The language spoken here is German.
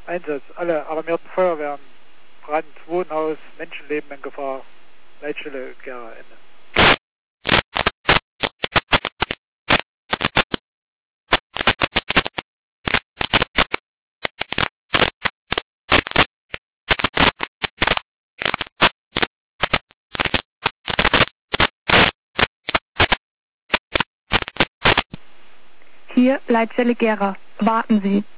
Einsatz. Alle alarmierten Feuerwehren. Brand, Wohnhaus, Menschenleben in Gefahr. Leitstelle Gera, Ende. Hier Leitstelle Gera. Warten Sie.